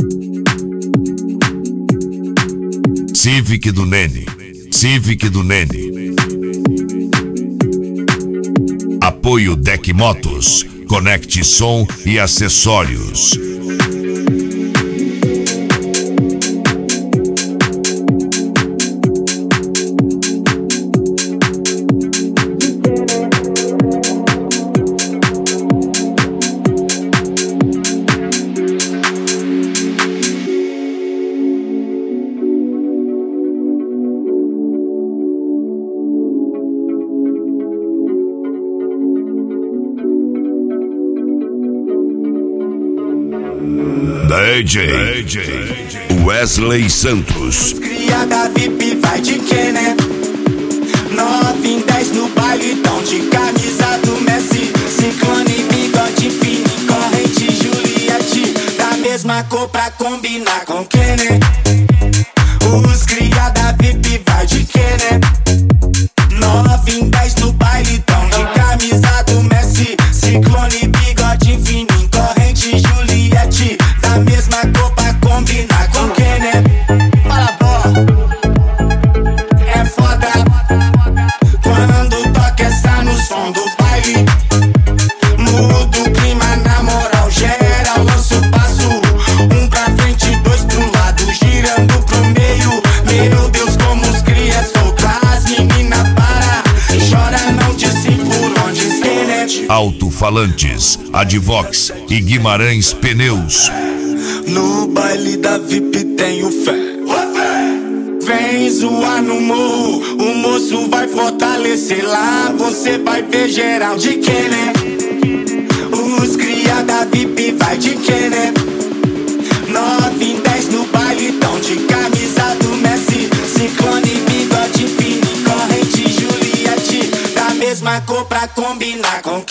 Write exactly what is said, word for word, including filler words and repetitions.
Civic do Nene, Civic do Nene. Apoio Deck Motos, conecte som e acessórios. D J, D J Wesley Santos. Criada V I P vai de quê, né? nove em dez no baile, tão de camisa do Messi. Ciclone, bigode fino, corrente Juliette. Da mesma cor pra combinar com quem, né? Os criada V I P vai de quê, né? nove em dez no baile, tão de camisa do Messi. Ciclone, bigode fino, corrente Juliette. Da mesma cor pra combinar com quem, né? Fala, pô, é foda quando toca essa no som do baile. Muda o clima na moral, geral lança o passo. Um pra frente, dois pro lado, girando pro meio. Meu Deus, como os cria soltar, as menina para. Chora, não disse por onde ser, né? Alto-falantes, Advox e Guimarães Pneus. No baile da V I P tenho fé. Vem zoar no morro, o moço vai fortalecer lá. Você vai ver geral de quê, né? Os cria da V I P vai de quê, né? nove em dez no baile, tão de camisa do Messi. Ciclone, bigode fino, corrente Juliette. Da mesma cor pra combinar com